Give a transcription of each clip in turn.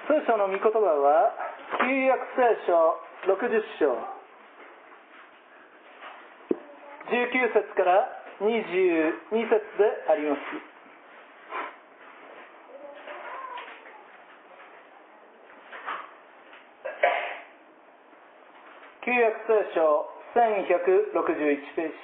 聖書の御言葉は旧約聖書60章19節から22節であります。旧約聖書1161ページ。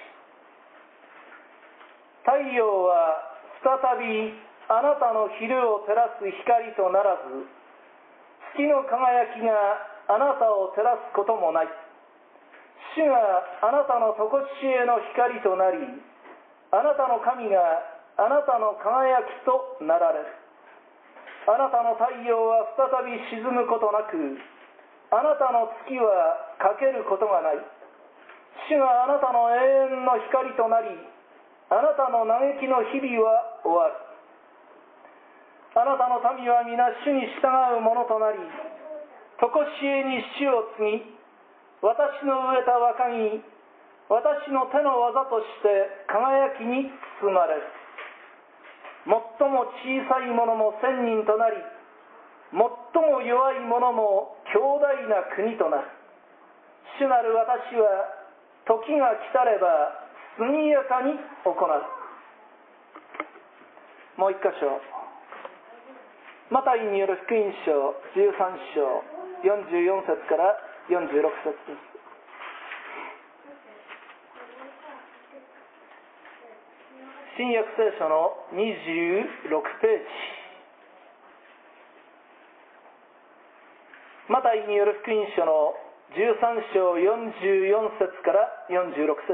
太陽は再びあなたの昼を照らす光とならず、月の輝きがあなたを照らすこともない。主があなたの常しえの光となり、あなたの神があなたの輝きとなられる。あなたの太陽は再び沈むことなく、あなたの月は欠けることがない。主があなたの永遠の光となり、あなたの嘆きの日々は終わる。あなたの民は皆主に従うものとなり、常しえに主を継ぎ、私の植えた若木、私の手の技として輝きに包まれる。最も小さい者も千人となり、最も弱い者も強大な国となる。主なる私は時が来たれば速やかに行う。もう一箇所、マタイによる福音書13章44節から46節です。新約聖書の26ページ。マタイによる福音書の13章44節から46節。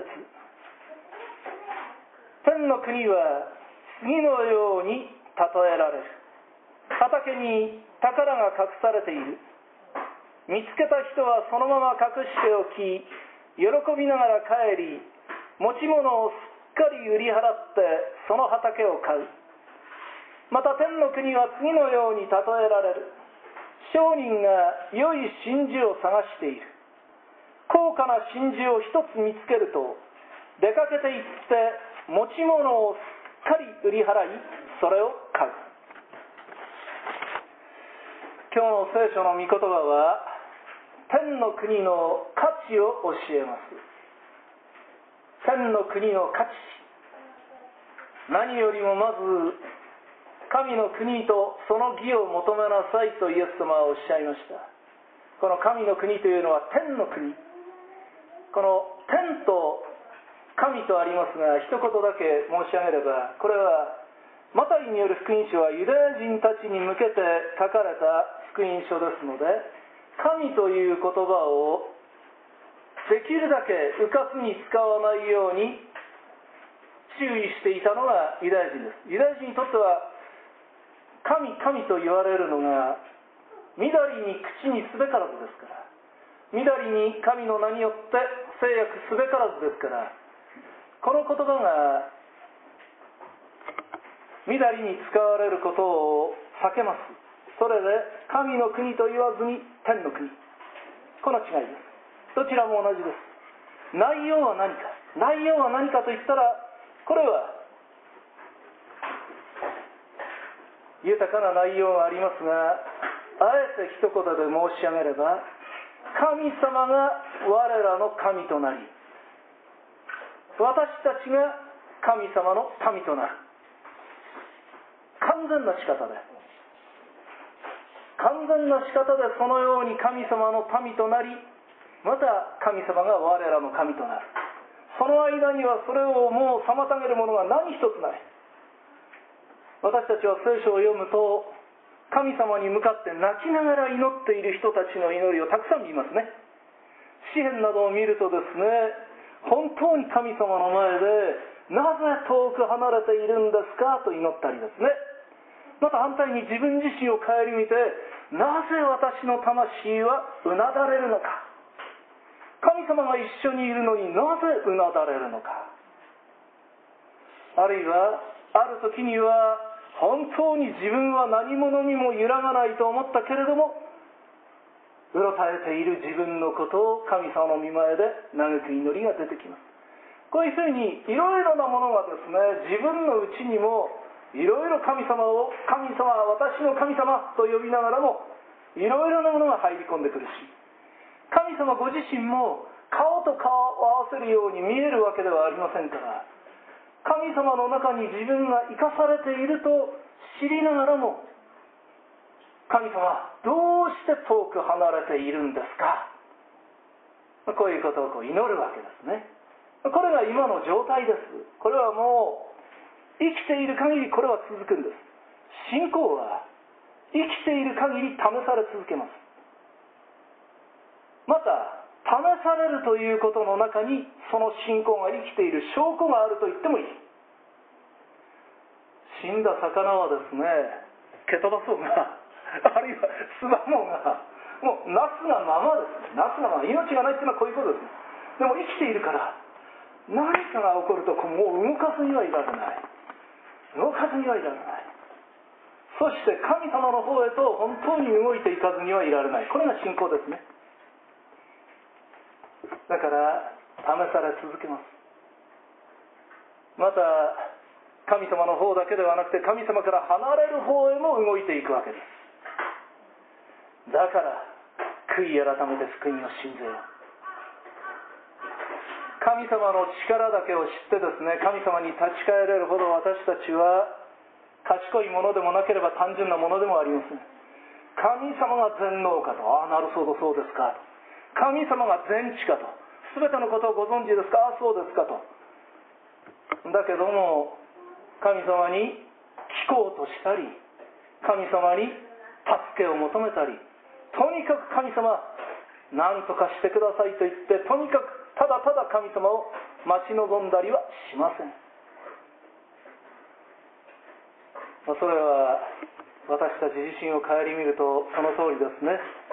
天の国は次のように例えられる。畑に宝が隠されている。見つけた人はそのまま隠しておき、喜びながら帰り、持ち物をすっかり売り払ってその畑を買う。また天の国は次のように例えられる。商人が良い真珠を探している。高価な真珠を一つ見つけると、出かけて行って持ち物をすっかり売り払い、それを買う。今日の聖書の御言葉は天の国の価値を教えます。天の国の価値、何よりもまず神の国とその義を求めなさいとイエス様はおっしゃいました。この神の国というのは天の国。この天と神とありますが、一言だけ申し上げれば、これはマタイによる福音書はユダヤ人たちに向けて書かれた福音書ですので、神という言葉をできるだけうかつに使わないように注意していたのがユダヤ人です。ユダヤ人にとっては神と言われるのがみだりに口にすべからずですから、みだりに神の名によって制約すべからずですから、この言葉がみだりに使われることを避けます。それで神の国と言わずに天の国、この違いです。どちらも同じです。内容は何かと言ったら、これは豊かな内容がありますが、あえて一言で申し上げれば、神様が我らの神となり、私たちが神様の民となる。完全な仕方でそのように神様の民となり、また神様が我らの神となる。その間にはそれをもう妨げるものが何一つない。私たちは聖書を読むと、神様に向かって泣きながら祈っている人たちの祈りをたくさん見ますね。詩篇などを見るとですね、本当に神様の前でなぜ遠く離れているんですかと祈ったりですね。また反対に自分自身を顧みて、なぜ私の魂はうなだれるのか。神様が一緒にいるのになぜうなだれるのか。あるいはある時には本当に自分は何者にも揺らがないと思ったけれども、うろたえている自分のことを神様の御前で嘆く祈りが出てきます。こういうふうにいろいろなものがですね、自分のうちにもいろいろ神様は私の神様と呼びながらも、 いろいろなものが入り込んでくるし、神様ご自身も顔と顔を合わせるように見えるわけではありませんから、神様の中に自分が生かされていると知りながらも、神様どうして遠く離れているんですか、こういうことを祈るわけですね。これが今の状態です。これはもう生きている限りこれは続くんです。信仰は生きている限り試され続けます。また試されるということの中にその信仰が生きている証拠があると言ってもいい。死んだ魚はですね、蹴飛ばそうがあるいは巣鴨がもうなすがままです。なすがまま、命がないっていうのはこういうことです。でも生きているから何かが起こるともう動かずにはいられない。動かずにはいられない。そして神様の方へと本当に動いていかずにはいられない。これが信仰ですね。だから試され続けます。また神様の方だけではなくて神様から離れる方へも動いていくわけです。だから悔い改めて福音を信ぜよう。神様の力だけを知ってですね、神様に立ち返れるほど私たちは賢いものでもなければ単純なものでもありません。神様が全能かと、なるほどそうですか。神様が全知かと、全てのことをご存知ですか、そうですかと。だけども神様に聞こうとしたり、神様に助けを求めたり、とにかく神様何とかしてくださいと言って、とにかくただただ神様を待ち望んだりはしません。それは私たち自身を顧みるとその通りですね。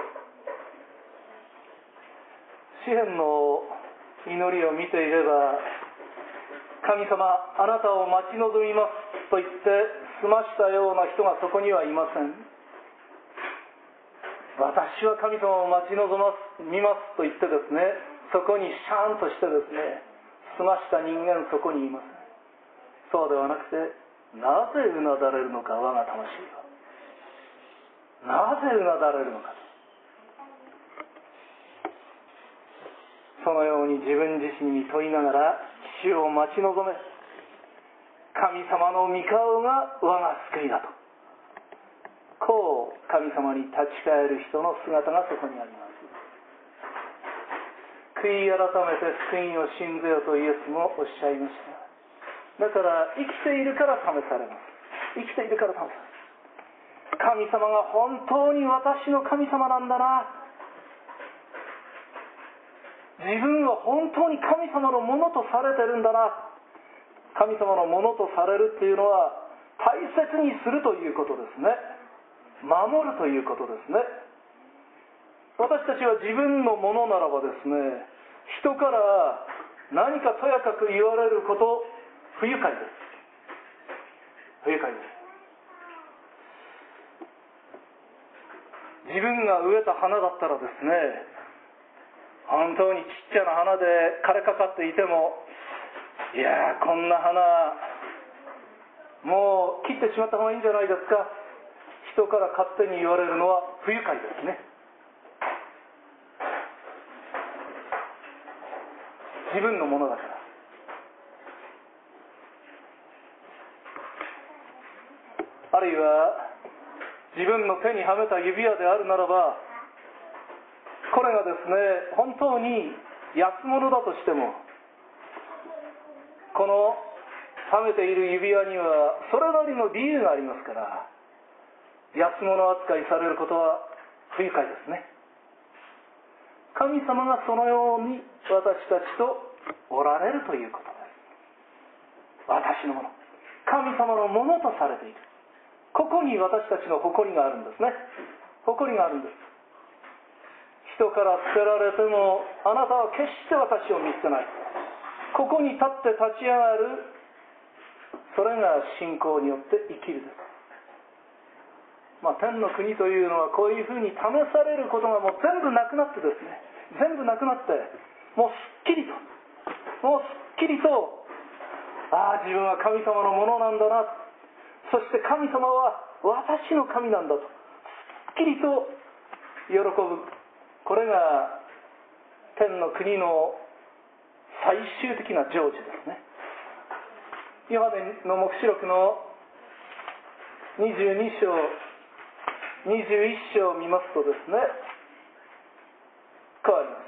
詩篇の祈りを見ていれば、神様あなたを待ち望みますと言って済ましたような人がそこにはいません。私は神様を待ち望みますと言ってですね、そこにシャーンとしてですね済ました人間そこにいません。そうではなくて、なぜうなだれるのか我が魂は、なぜうなだれるのか、そのように自分自身に問いながら主を待ち望め、神様の御顔が我が救いだと、こう神様に立ち返る人の姿がそこにあります。悔い改めて福音を信ぜよとイエスもおっしゃいました。だから生きているから試されます。生きているから試されます。神様が本当に私の神様なんだな、自分は本当に神様のものとされてるんだな。神様のものとされるっていうのは大切にするということですね。守るということですね。私たちは自分のものならばですね、人から何かとやかく言われること不愉快です。不愉快です。自分が植えた花だったらですね、本当にちっちゃな花で枯れかかっていても、いやこんな花もう切ってしまった方がいいんじゃないですか、人から勝手に言われるのは不愉快ですね。自分のものだから。あるいは自分の手にはめた指輪であるならば、これがですね本当に安物だとしても、このはめている指輪にはそれなりの理由がありますから、安物扱いされることは不愉快ですね。神様がそのように私たちとおられるということです。私のもの、神様のものとされている。ここに私たちの誇りがあるんですね。誇りがあるんです。人から捨てられてもあなたは決して私を見捨てない。ここに立って立ち上がる、それが信仰によって生きるです。天の国というのはこういうふうに試されることがもう全部なくなってですね、全部なくなって、もうすっきりと自分は神様のものなんだな、そして神様は私の神なんだと、すっきりと喜ぶ。これが天の国の最終的な成就ですね。ヨハネの黙示録の22章21章を見ますとですね、こうあります。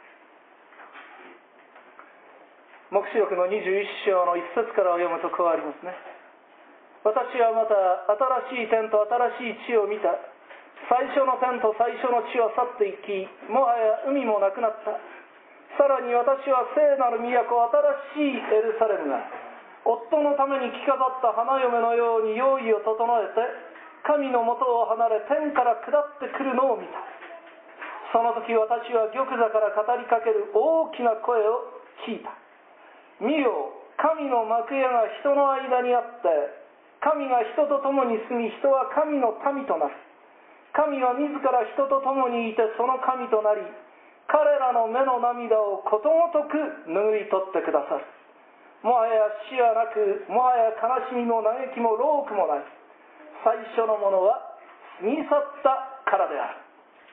黙示録の21章の一節から読むとこうありますね。私はまた新しい天と新しい地を見た。最初の天と最初の地は去っていき、もはや海もなくなった。さらに私は聖なる都、新しいエルサレムが夫のために着飾った花嫁のように用意を整えて、神の元を離れ天から下ってくるのを見た。その時私は玉座から語りかける大きな声を聞いた。見よ、神の幕屋が人の間にあって、神が人と共に住み、人は神の民となる。神は自ら人と共にいてその神となり、彼らの目の涙をことごとく拭い取ってくださる。もはや死はなく、もはや悲しみも嘆きも労苦もない。最初のものは過ぎ去ったからである。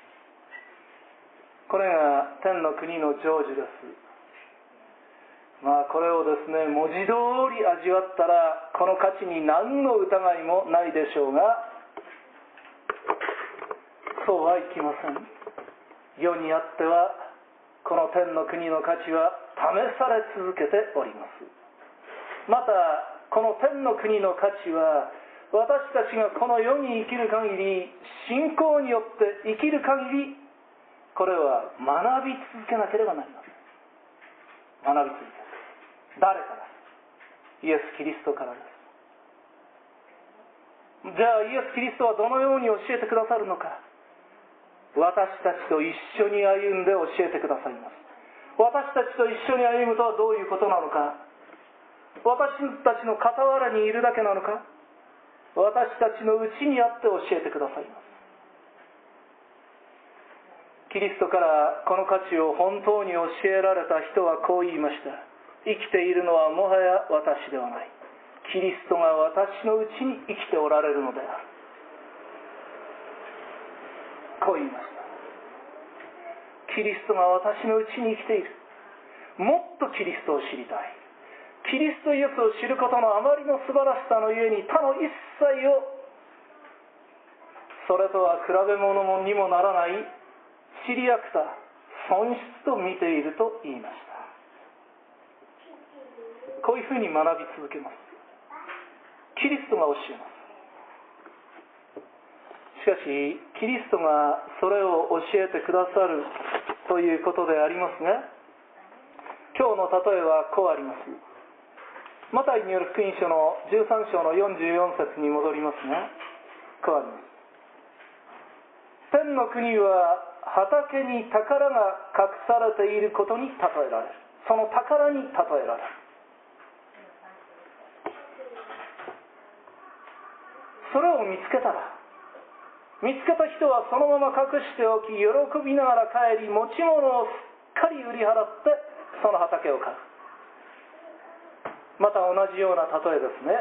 これが天の国の成就です。これをですね、文字通り味わったらこの価値に何の疑いもないでしょうが、そうはいきません。世にあってはこの天の国の価値は試され続けております。またこの天の国の価値は、私たちがこの世に生きる限り、信仰によって生きる限り、これは学び続けなければなりません。学び続ける。誰から？イエス・キリストからです。じゃあイエス・キリストはどのように教えてくださるのか。私たちと一緒に歩んで教えてくださいます。私たちと一緒に歩むとはどういうことなのか。私たちの傍らにいるだけなのか。私たちのうちにあって教えてくださいます。キリストからこの価値を本当に教えられた人はこう言いました。生きているのはもはや私ではない。キリストが私のうちに生きておられるのである。こう言いました。キリストが私のうちに生きている。もっとキリストを知りたい。キリストイエスを知ることのあまりの素晴らしさのゆえに、他の一切をそれとは比べ物にもならない知り飽くた損失と見ていると言いました。こういうふうに学び続けます。キリストが教えます。しかしキリストがそれを教えてくださるということでありますが、今日の例えはこうあります。マタイによる福音書の13章の44節に戻りますが、こうあります。天の国は畑に宝が隠されていることに例えられる。その宝に例えられる。それを見つけた人はそのまま隠しておき、喜びながら帰り、持ち物をすっかり売り払ってその畑を買う。また同じような例えですね。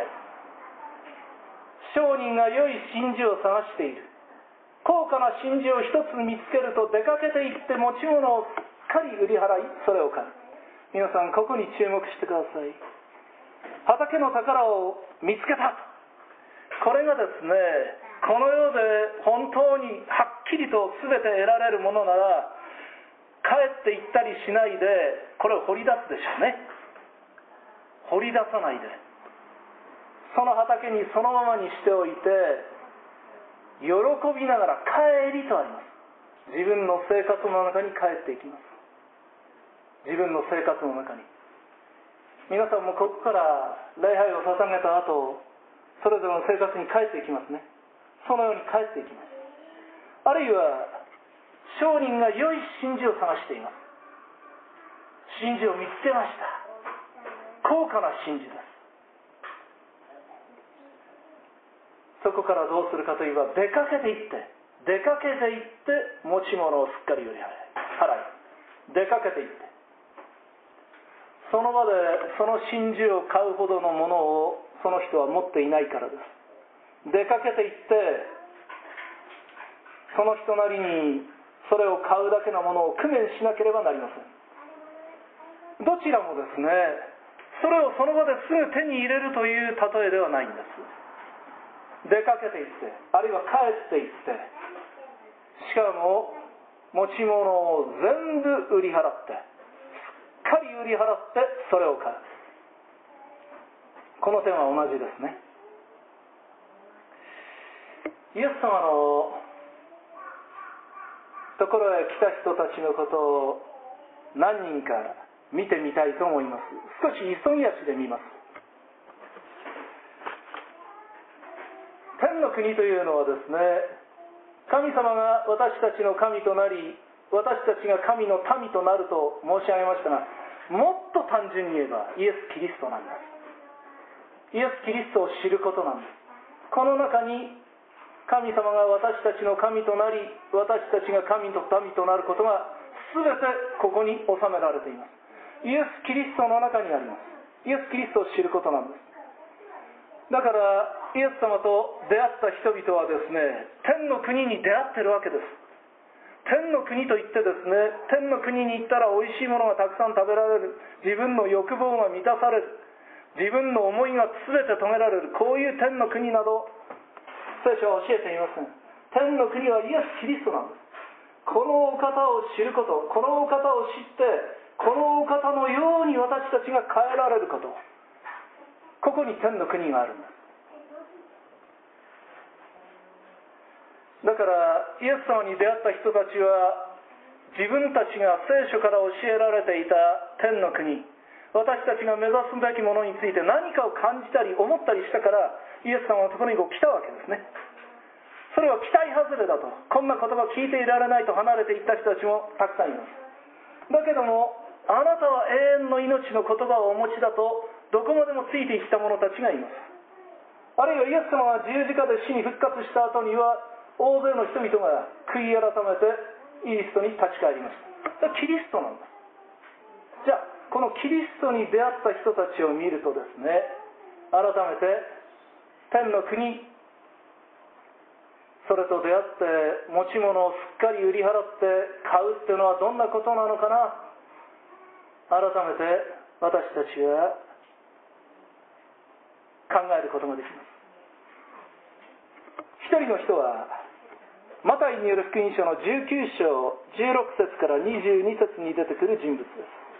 商人が良い真珠を探している。高価な真珠を一つ見つけると出かけていって持ち物をすっかり売り払い、それを買う。皆さんここに注目してください。畑の宝を見つけた。これがですね、この世で本当にはっきりと全て得られるものなら、帰っていったりしないでこれを掘り出すでしょうね。掘り出さないでその畑にそのままにしておいて、喜びながら帰りとあります。自分の生活の中に帰っていきます。自分の生活の中に。皆さんもここから礼拝を捧げた後、それぞれの生活に帰っていきますね。そのように帰っていきます。あるいは商人が良い真珠を探しています。真珠を見つけました。高価な真珠です。そこからどうするかといえば、出かけていって持ち物をすっかり売り払い、出かけていって、その場でその真珠を買うほどのものをその人は持っていないからです。出かけていってその人なりにそれを買うだけのものを工面しなければなりません。どちらもですね、それをその場ですぐ手に入れるという例えではないんです。出かけていって、あるいは帰っていって、しかも持ち物を全部売り払って、すっかり売り払ってそれを買う。この点は同じですね。イエス様のところへ来た人たちのことを何人か見てみたいと思います。少し急ぎ足で見ます。天の国というのはですね、神様が私たちの神となり、私たちが神の民となると申し上げましたが、もっと単純に言えばイエス・キリストなんです。イエス・キリストを知ることなんです。この中に神様が私たちの神となり、私たちが神の民となることが全てここに収められています。イエス・キリストの中にあります。イエス・キリストを知ることなんです。だからイエス様と出会った人々はですね、天の国に出会ってるわけです。天の国といってですね、天の国に行ったら美味しいものがたくさん食べられる、自分の欲望が満たされる、自分の思いが全て遂げられる、こういう天の国など聖書は教えていません。天の国はイエス・キリストなんです。このお方を知ること、このお方を知って、このお方のように私たちが変えられること、ここに天の国があるんです。だからイエス様に出会った人たちは、自分たちが聖書から教えられていた天の国、私たちが目指すべきものについて何かを感じたり思ったりしたから、イエス様のところに来たわけですね。それは期待外れだと、こんな言葉聞いていられないと離れていった人たちもたくさんいます。だけども、あなたは永遠の命の言葉をお持ちだと、どこまでもついてきた者たちがいます。あるいはイエス様が十字架で死に復活した後には、大勢の人々が悔い改めてイーストに立ち返りました。キリストなんです。じゃあこのキリストに出会った人たちを見るとですね、改めて天の国、それと出会って持ち物をすっかり売り払って買うっていうのはどんなことなのかな、改めて私たちは考えることができます。一人の人はマタイによる福音書の19章16節から22節に出てくる人物です。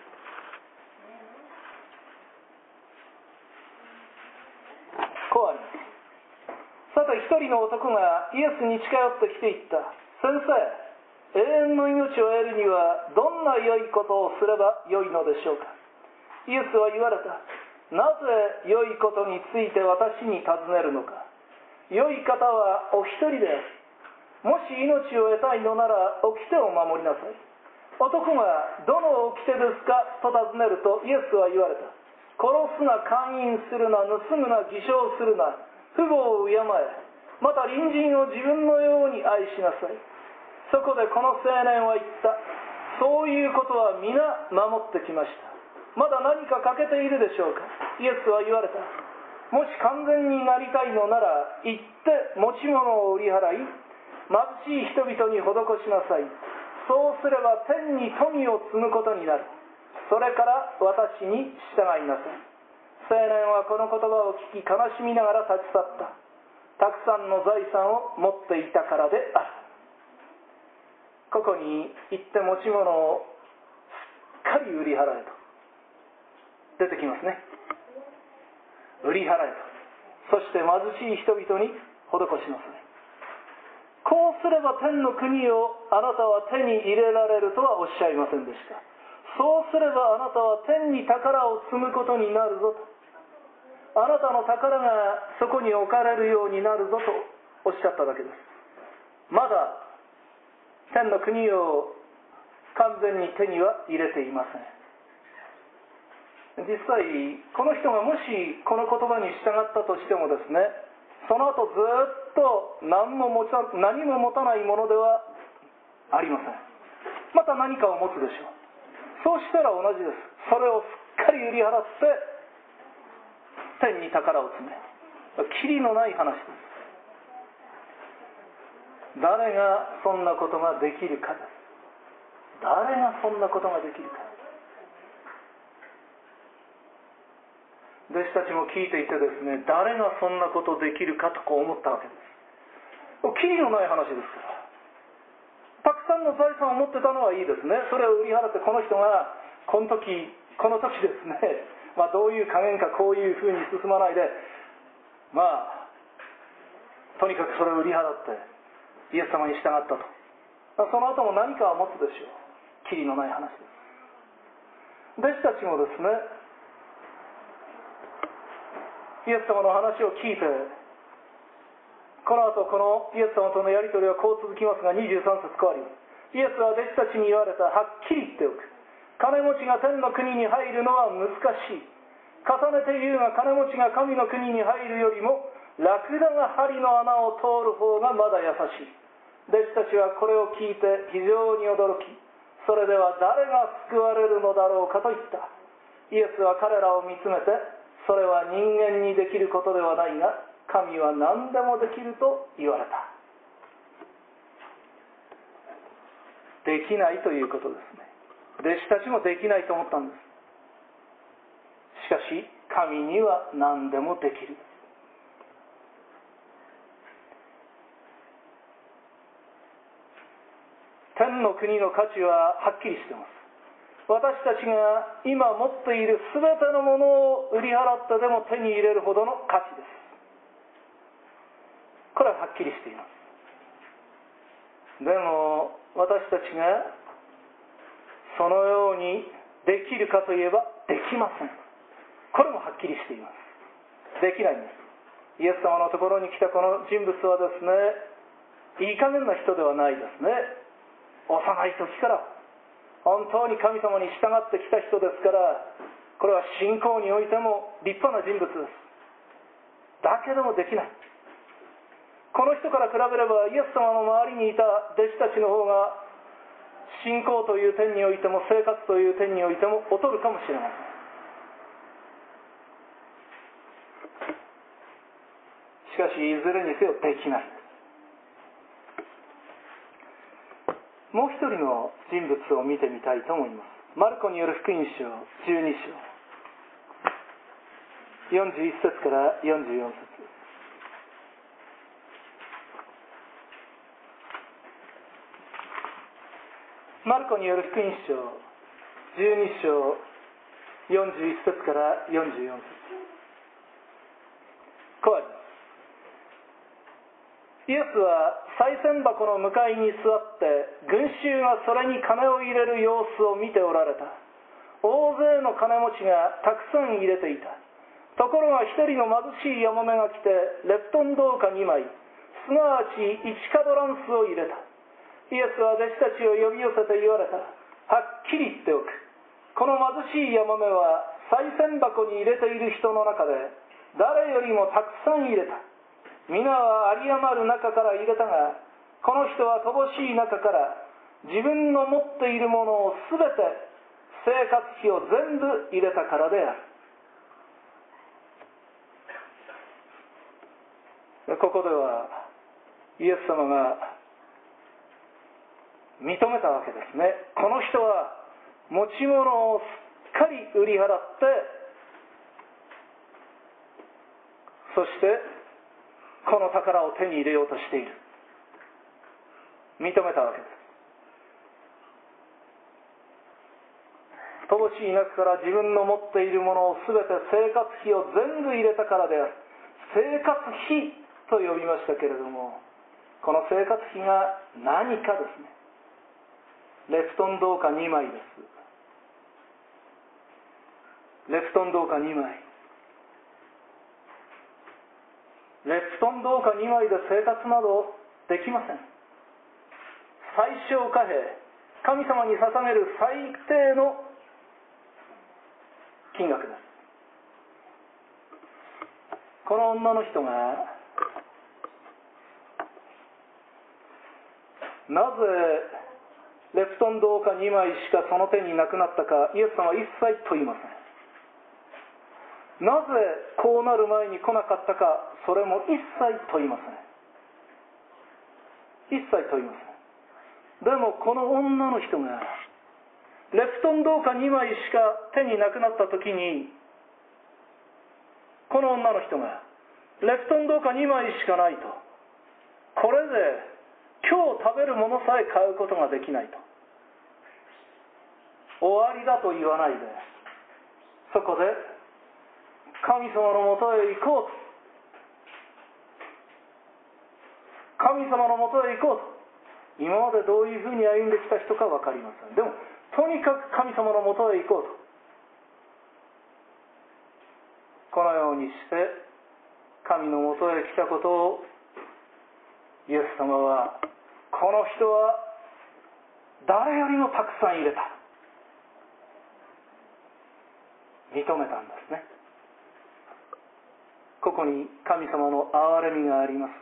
こうあります。さて一人の男がイエスに近寄ってきて言った。先生、永遠の命を得るにはどんな良いことをすれば良いのでしょうか。イエスは言われた。なぜ良いことについて私に尋ねるのか。良い方はお一人である。もし命を得たいのなら掟を守りなさい。男がどの掟ですかと尋ねるとイエスは言われた。殺すな、姦淫するな、盗むな、偽証するな、父母を敬え、また隣人を自分のように愛しなさい。そこでこの青年は言った。そういうことは皆守ってきました。まだ何か欠けているでしょうか。イエスは言われた。もし完全になりたいのなら行って持ち物を売り払い、貧しい人々に施しなさい。そうすれば天に富を積むことになる。それから私に従いなさい。青年はこの言葉を聞き悲しみながら立ち去った。たくさんの財産を持っていたからである。ここに行って持ち物をすっかり売り払えと出てきますね。売り払えと。そして貧しい人々に施しなさい。こうすれば天の国をあなたは手に入れられるとはおっしゃいませんでした。そうすればあなたは天に宝を積むことになるぞと。あなたの宝がそこに置かれるようになるぞとおっしゃっただけです。まだ天の国を完全に手には入れていません。実際この人がもしこの言葉に従ったとしてもですね、その後ずっと何も持たないものではありません。また何かを持つでしょう。そうしたら同じです。それをすっかり売り払って天に宝を積め。きりのない話です。 誰がそんなことができるかです。誰がそんなことができるか。弟子たちも聞いていてですね、誰がそんなことできるかとこう思ったわけです。キリのない話ですから。たくさんの財産を持ってたのはいいですね。それを売り払ってこの人がこの時ですね、どういう加減かこういうふうに進まないで、とにかくそれを売り払ってイエス様に従ったと。その後も何かは持つでしょう。キリのない話です。弟子たちもですね、イエス様の話を聞いて、この後このイエス様とのやり取りはこう続きますが、23節変わります。イエスは弟子たちに言われた。はっきり言っておく。金持ちが天の国に入るのは難しい。重ねて言うが、金持ちが神の国に入るよりもラクダが針の穴を通る方がまだ優しい。弟子たちはこれを聞いて非常に驚き、それでは誰が救われるのだろうかと言った。イエスは彼らを見つめて、それは人間にできることではないが、神は何でもできると言われた。できないということですね。弟子たちもできないと思ったんです。しかし神には何でもできる。天の国の価値ははっきりしています。私たちが今持っているすべてのものを売り払ってでも手に入れるほどの価値です。これははっきりしています。でも私たちがそのようにできるかといえばできません。これもはっきりしています。できないんです。イエス様のところに来たこの人物はですね、いい加減な人ではないですね。幼い時から本当に神様に従ってきた人ですから、これは信仰においても立派な人物です。だけどもできない。この人から比べればイエス様の周りにいた弟子たちの方が信仰という点においても生活という点においても劣るかもしれません。しかしいずれにせよできない。もう一人の人物を見てみたいと思います。マルコによる福音書12章41節から44節。マルコによる福音書12章41節から44節。こうあります。イエスは賽銭箱の向かいに座って群衆がそれに金を入れる様子を見ておられた。大勢の金持ちがたくさん入れていた。ところが一人の貧しいヤモメが来てレプトン銅貨2枚、すなわち1カドランスを入れた。イエスは弟子たちを呼び寄せて言われた。はっきり言っておく。この貧しいヤモメは賽銭箱に入れている人の中で誰よりもたくさん入れた。皆は有り余る中から入れたが、この人は乏しい中から自分の持っているものをすべて生活費を全部入れたからである。ここではイエス様が認めたわけですね。この人は持ち物をすっかり売り払って、そしてこの宝を手に入れようとしている。認めたわけです。乏しい中から自分の持っているものをすべて生活費を全部入れたからである。生活費と呼びましたけれども、この生活費が何かですね。レプトン銅貨2枚です。レプトン銅貨2枚。レプトン銅貨2枚で生活などできません。最小貨幣、神様に捧げる最低の金額です。この女の人がなぜレプトン銅貨2枚しかその手になくなったか、イエス様は一切問いません。なぜこうなる前に来なかったか、それも一切問いません。 一切問いません。でもこの女の人がレプトン銅貨2枚しか手になくなった時に、この女の人がレプトン銅貨2枚しかないと、これで今日食べるものさえ買うことができないと、終わりだと言わないで、そこで神様のもとへ行こうと、神様のもとへ行こうと。今までどういうふうに歩んできた人か分かりません。でもとにかく神様のもとへ行こうと、このようにして神のもとへ来たことをイエス様は、この人は誰よりもたくさん入れた、認めたんですね。ここに神様の憐れみがあります。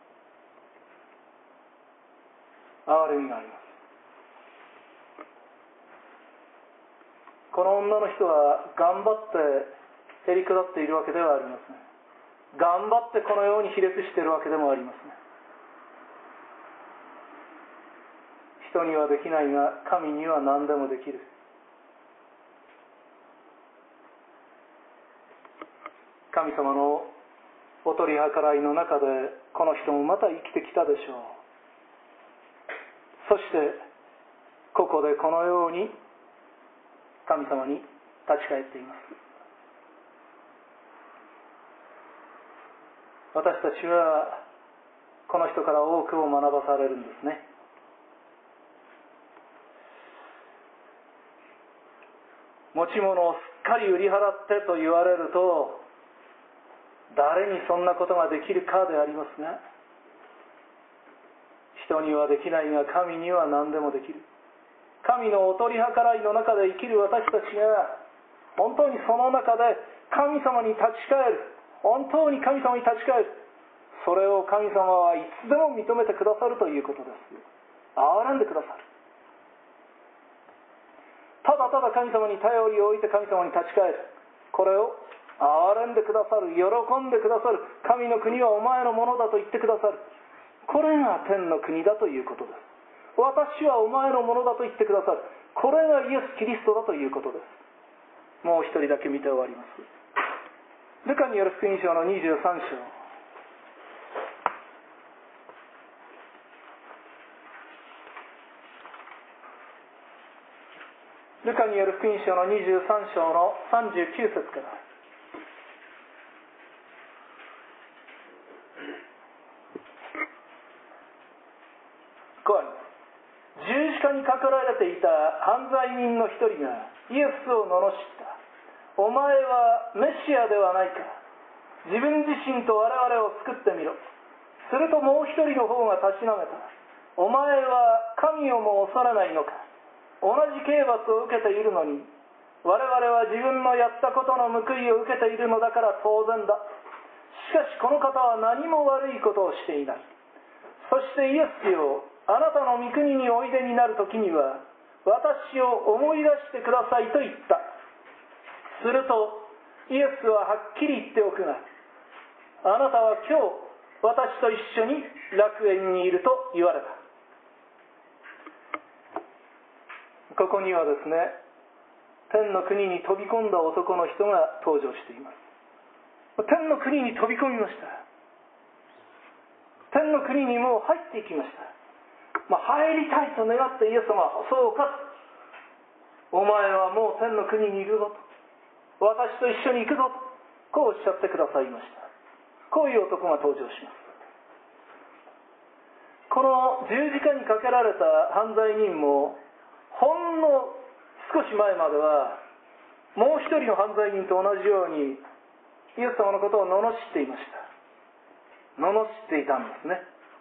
憐れみがあります。この女の人は頑張ってへりくだっているわけではありません。頑張ってこのように卑劣しているわけでもありません。人にはできないが神には何でもできる。神様のお取り計らいの中でこの人もまた生きてきたでしょう。そしてここでこのように神様に立ち返っています。私たちはこの人から多くを学ばされるんですね。持ち物をすっかり売り払ってと言われると、誰にそんなことができるかでありますが、人にはできないが神には何でもできる。神のお取り計らいの中で生きる私たちが、本当にその中で神様に立ち返る、本当に神様に立ち返る、それを神様はいつでも認めてくださるということです。憐れんでくださる。ただただ神様に頼りを置いて神様に立ち返る、これを憐れんでくださる、喜んでくださる、神の国はお前のものだと言ってくださる、これが天の国だということです。私はお前のものだと言ってくださる、これがイエス・キリストだということです。もう一人だけ見て終わります。ルカによる福音書の23章、ルカによる福音書の23章の39節から。こうあります。十字架にかかられていた犯罪人の一人がイエスを罵った。お前はメシアではないか。自分自身と我々を救ってみろ。するともう一人の方がたしなめた。お前は神をも恐れないのか。同じ刑罰を受けているのに、我々は自分のやったことの報いを受けているのだから当然だ。しかしこの方は何も悪いことをしていない。そしてイエスよ、あなたの御国においでになるときには私を思い出してくださいと言った。するとイエスははっきり言っておくが、あなたは今日私と一緒に楽園にいると言われた。ここにはですね、天の国に飛び込んだ男の人が登場しています。天の国に飛び込みました。天の国にもう入っていきました。入りたいと願ってイエス様は、そうか、お前はもう天の国にいるぞと、私と一緒に行くぞと、こうおっしゃってくださいました。こういう男が登場します。この十字架にかけられた犯罪人も、ほんの少し前まではもう一人の犯罪人と同じようにイエス様のことを罵っていました。罵っていたんですね。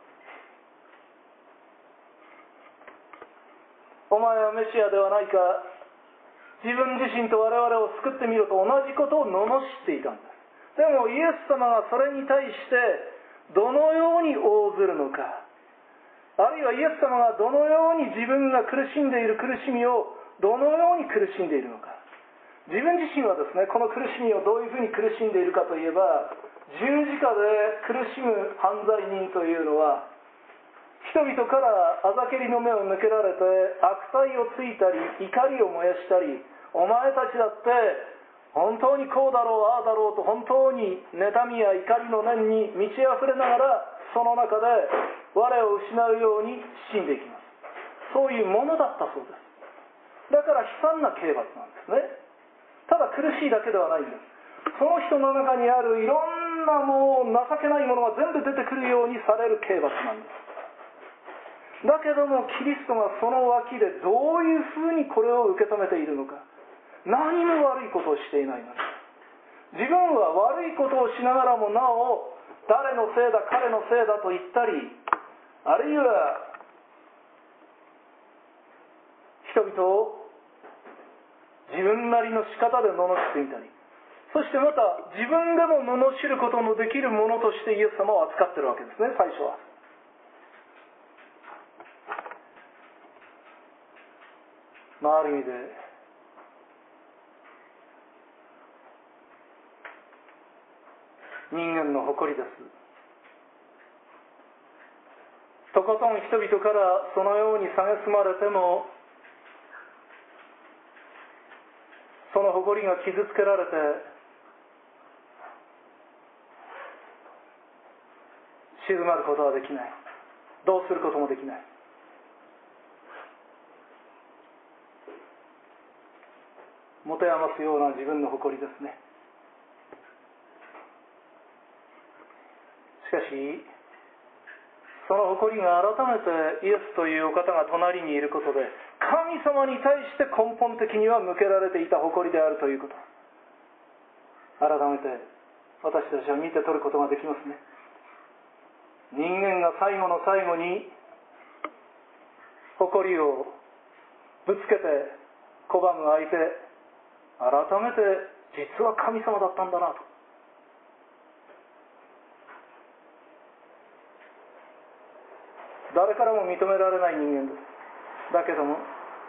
お前はメシアではないか、自分自身と我々を救ってみろと同じことを罵っていたんです。でもイエス様がそれに対してどのように応ずるのか、あるいはイエス様がどのように自分が苦しんでいる苦しみをどのように苦しんでいるのか、自分自身はですね、この苦しみをどういうふうに苦しんでいるかといえば、十字架で苦しむ犯罪人というのは人々からあざけりの目を向けられて悪態をついたり怒りを燃やしたり、お前たちだって本当にこうだろうああだろうと本当に妬みや怒りの念に満ち溢れながら、その中で我を失うように死んでいきます。そういうものだったそうです。だから悲惨な刑罰なんですね。ただ苦しいだけではないんです。その人の中にあるいろんなもう情けないものが全部出てくるようにされる刑罰なんです。だけどもキリストがその脇でどういうふうにこれを受け止めているのか。何も悪いことをしていないのに、自分は悪いことをしながらもなお誰のせいだ彼のせいだと言ったり、あるいは人々を自分なりの仕方で罵っていたり、そしてまた自分でも罵ることのできるものとしてイエス様を扱っているわけですね。最初はある意味で人間の誇りです。とことん人々からそのように蔑まれても、その誇りが傷つけられて静まることはできない。どうすることもできない。持て余すような自分の誇りですね。しかしその誇りが改めてイエスというお方が隣にいることで、神様に対して根本的には向けられていた誇りであるということ、改めて私たちは見て取ることができますね。人間が最後の最後に誇りをぶつけて拒む相手、改めて実は神様だったんだなと、誰からも認められない人間です。だけども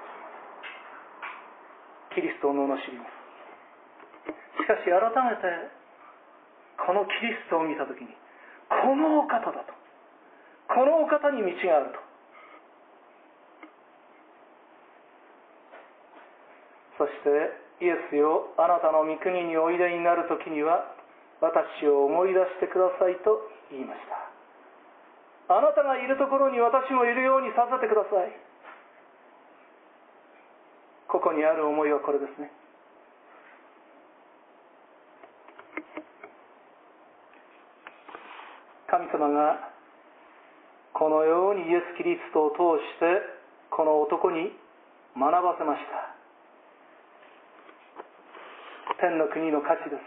キリストを罵ります。しかし改めてこのキリストを見たときに、このお方だと、このお方に道があると、そしてイエスよ、あなたの御国においでになるときには私を思い出してくださいと言いました。あなたがいるところに私もいるようにさせてください。ここにある思いはこれですね。神様がこのようにイエス・キリストを通してこの男に学ばせました。天の国の価値です。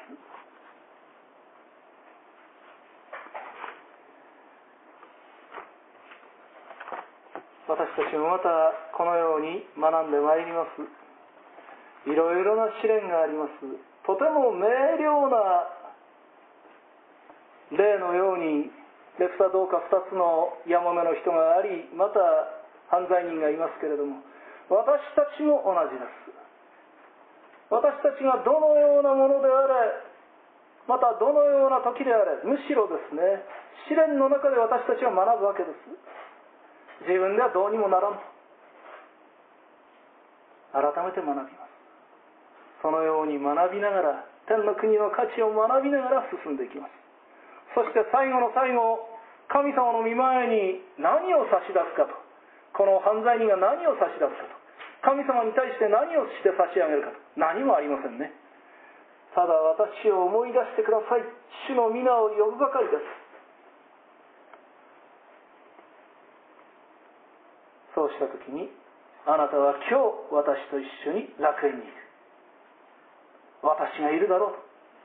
私たちもまたこのように学んでまいります。いろいろな試練があります。とても明瞭な例のようにレプサどうか2つのやもめの人があり、また犯罪人がいますけれども、私たちも同じです。私たちがどのようなものであれ、またどのような時であれ、むしろですね、試練の中で私たちは学ぶわけです。自分ではどうにもならんと改めて学びます。そのように学びながら、天の国の価値を学びながら進んでいきます。そして最後の最後、神様の御前に何を差し出すかと、この犯罪人が何を差し出すかと、神様に対して何をして差し上げるかと、何もありませんね。ただ私を思い出してください、主の皆を呼ぶばかりです。そうしたときに、あなたは今日私と一緒に楽園に行く。私がいるだろう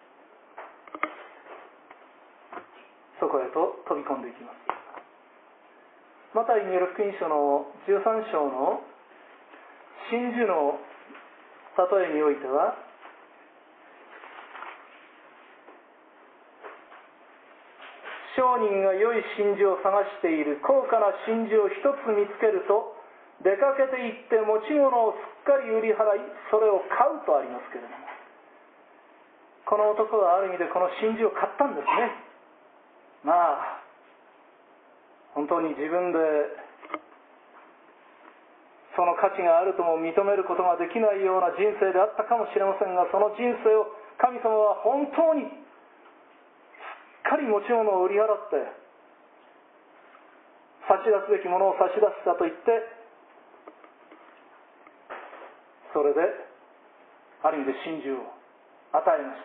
と、そこへと飛び込んでいきます。マタイによる福音書の13章の真珠の例えにおいては、商人が良い真珠を探している。高価な真珠を一つ見つけると、出かけて行って持ち物をすっかり売り払い、それを買うとありますけれども、この男はある意味でこの真珠を買ったんですね。まあ本当に自分でその価値があるとも認めることができないような人生であったかもしれませんが、その人生を神様は本当にすっかり持ち物を売り払って差し出すべきものを差し出したと言って、それである意味で真珠を与えました。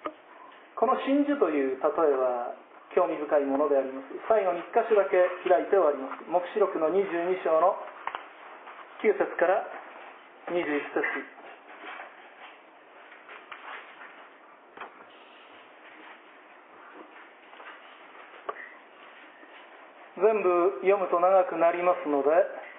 この真珠という例えは興味深いものであります。最後に一箇所だけ開いて終わります。黙示録の22章の9節から21節。全部読むと長くなりますので、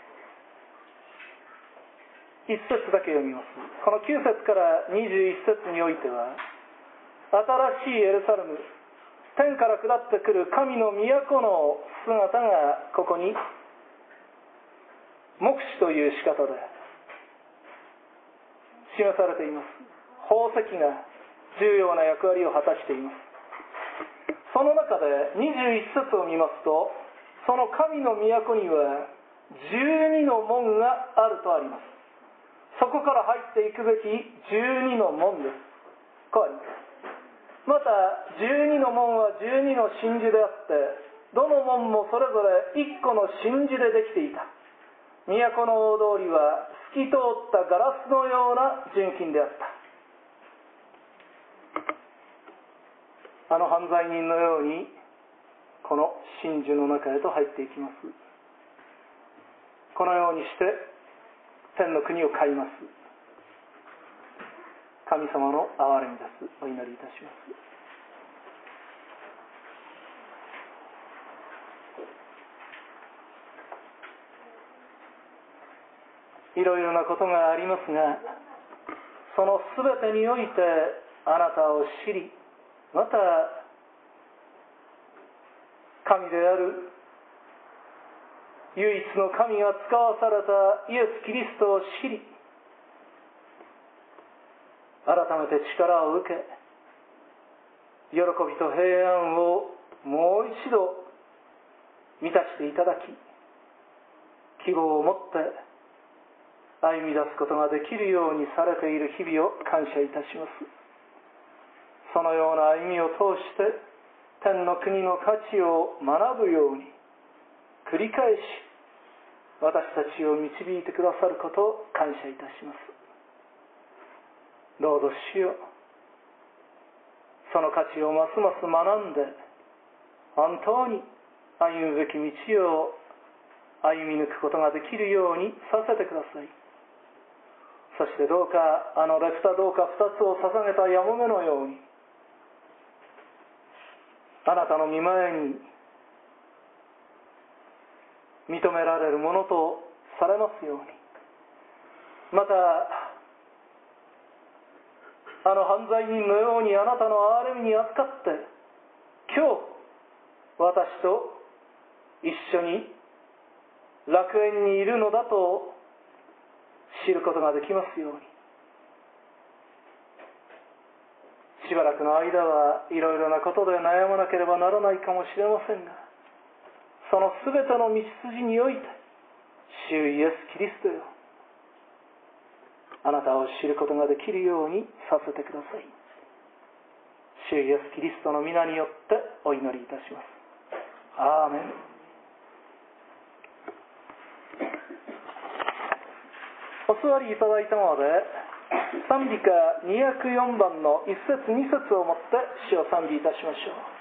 一節だけ読みます。この9節から21節においては、新しいエルサレム、天から下ってくる神の都の姿がここに目視という仕方で示されています。宝石が重要な役割を果たしています。その中で21節を見ますと、その神の都には12の門があるとあります。そこから入っていくべき12の門です。こうあります。また12の門は12の真珠であって、どの門もそれぞれ1個の真珠でできていた。都の大通りは透き通ったガラスのような純金であった。あの犯罪人のようにこの真珠の中へと入っていきます。このようにして天の国を買います。神様の憐れみです。お祈りいたします。いろいろなことがありますが、そのすべてにおいてあなたを知り、また神である唯一の神が使わされたイエス・キリストを知り、改めて力を受け、喜びと平安をもう一度満たしていただき、希望を持って歩み出すことができるようにされている日々を感謝いたします。そのような歩みを通して天の国の価値を学ぶように繰り返し私たちを導いてくださることを感謝いたします。どうぞ主よ、その価値をますます学んで本当に歩むべき道を歩み抜くことができるようにさせてください。そしてどうかあのレプタどうか2つを捧げたやもめのように、あなたの御前に認められるものとされますように、またあの犯罪人のようにあなたの憐れみに預かって今日私と一緒に楽園にいるのだと知ることができますように。しばらくの間はいろいろなことで悩まなければならないかもしれませんが、そのすべての道筋において主イエス・キリストよ、あなたを知ることができるようにさせてください。主イエス・キリストの皆によってお祈りいたします。アーメン。お座りいただいたので、賛美歌204番の1節2節をもって主を賛美いたしましょう。